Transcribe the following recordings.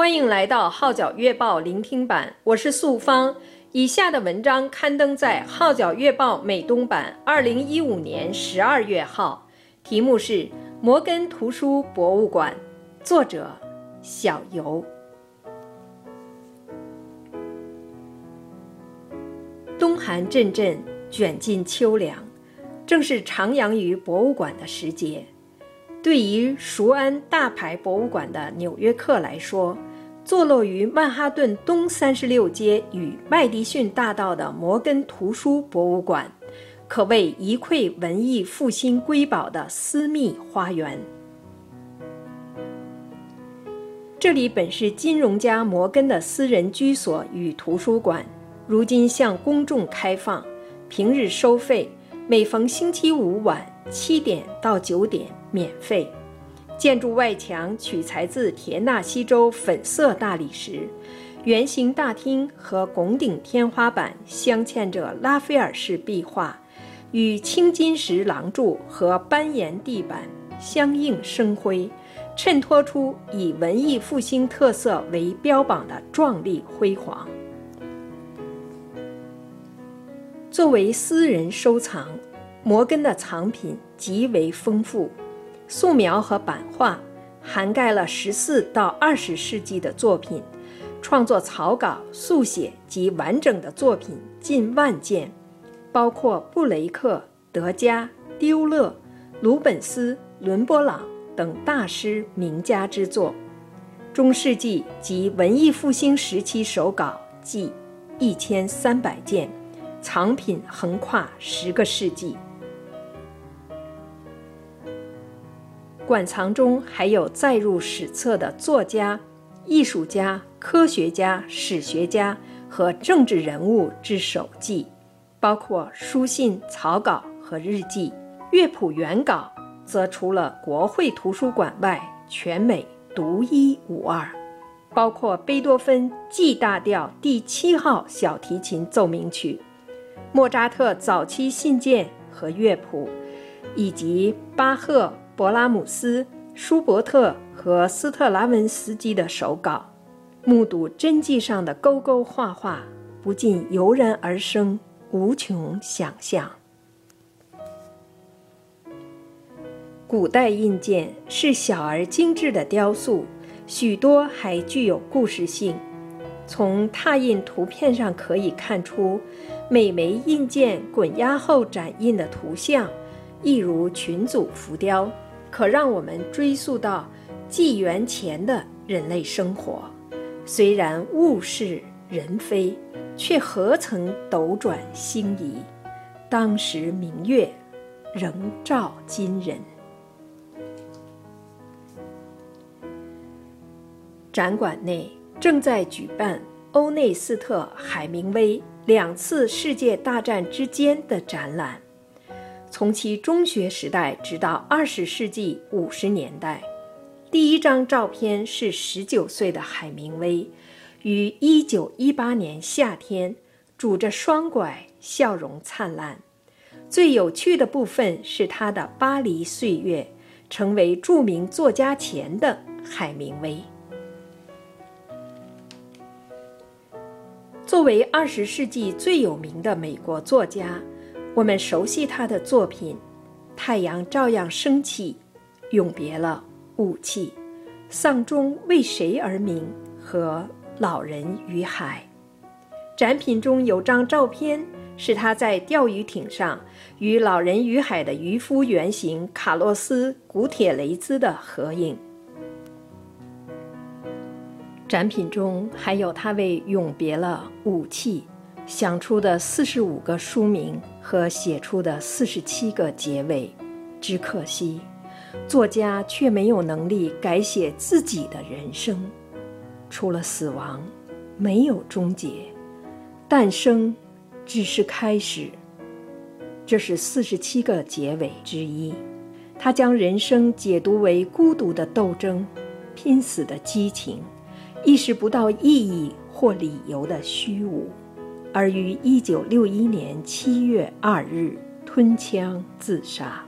欢迎来到号角月报聆听版，我是素芳。以下的文章刊登在号角月报美东版2015年12月号，题目是《摩根图书博物馆》，作者小游。冬寒阵阵，卷进秋凉，正是徜徉于博物馆的时节。对于熟谙大牌博物馆的纽约客来说，坐落于曼哈顿东36街与麦迪逊大道的摩根图书博物馆，可谓一窥文艺复兴瑰宝的私密花园。这里本是金融家摩根的私人居所与图书馆，如今向公众开放，平日收费，每逢星期五晚7点到9点免费。建筑外墙取材自田纳西州粉色大理石，圆形大厅和拱顶天花板镶嵌着拉斐尔式壁画，与青金石廊柱和斑岩地板相映生辉，衬托出以文艺复兴特色为标榜的壮丽辉煌。作为私人收藏，摩根的藏品极为丰富，素描和版画涵盖了14到20世纪的作品，创作草稿、速写及完整的作品近万件，包括布雷克、德加、丢勒、鲁本斯、伦勃朗等大师名家之作。中世纪及文艺复兴时期手稿计1300件，藏品横跨10个世纪。馆藏中还有载入史册的作家、艺术家、科学家、史学家和政治人物之手记，包括书信、草稿和日记。乐谱原稿则除了国会图书馆外，全美独一无二，包括贝多芬 G 大调第7号小提琴奏鸣曲、莫扎特早期信件和乐谱，以及巴赫、勃拉姆斯、舒伯特和斯特拉文斯基的手稿。目睹真迹上的勾勾画画，不禁油然而生无穷想象。古代印件是小而精致的雕塑，许多还具有故事性。从拓印图片上可以看出，每枚印件滚压后展印的图像，一如群组浮雕，可让我们追溯到纪元前的人类生活。虽然物是人非，却何曾斗转星移，当时明月仍照今人。展馆内正在举办欧内斯特·海明威2次世界大战之间的展览，从其中学时代直到20世纪50年代。第一张照片是19岁的海明威，于1918年夏天，拄着双拐，笑容灿烂。最有趣的部分是他的巴黎岁月，成为著名作家前的海明威。作为20世纪最有名的美国作家，我们熟悉他的作品《太阳照样升起》、永别了，雾气、丧钟为谁而鸣和老人与海。展品中有张照片，是他在钓鱼艇上与老人与海的渔夫原型卡洛斯·古铁雷兹的合影。展品中还有他为永别了，雾气想出的45个书名和写出的47个结尾。只可惜作家却没有能力改写自己的人生，除了死亡，没有终结，诞生只是开始。这是47个结尾之一。他将人生解读为孤独的斗争，拼死的激情，意识不到意义或理由的虚无，而于1961年7月2日吞枪自杀。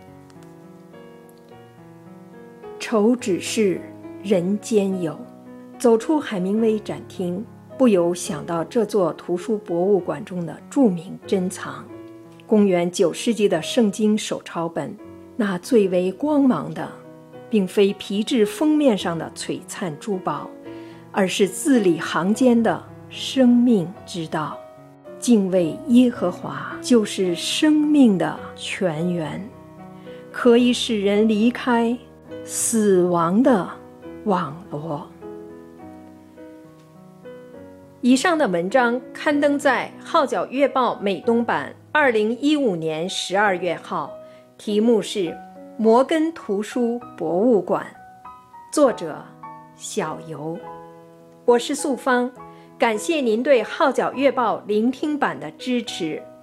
愁只是人间有， 走出海明威展厅，不由想到这座图书博物馆中的著名珍藏——公元9世纪的圣经手抄本。那最为光芒的，并非皮质封面上的璀璨珠宝，而是字里行间的生命之道。敬畏耶和华就是生命的泉源，可以使人离开死亡的网罗。以上的文章刊登在《号角月报》美东版2015年12月号，题目是《摩根图书博物馆》，作者小游。我是素芳，感谢您对《号角月报》聆听版的支持。